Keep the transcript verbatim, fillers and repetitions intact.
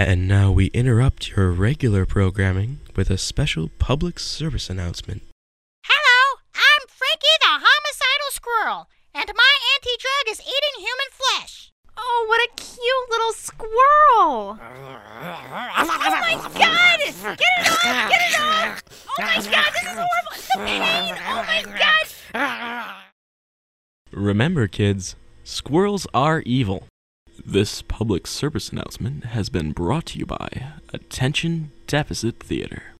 And now we interrupt your regular programming with a special public service announcement. Hello, I'm Frankie the homicidal squirrel, and my anti-drug is eating human flesh. Oh, what a cute little squirrel! Oh my god! Get it off! Get it off! Oh my god, this is horrible! It's the pain! Oh my god! Remember, kids, squirrels are evil. This public service announcement has been brought to you by Attention Deficit Theater.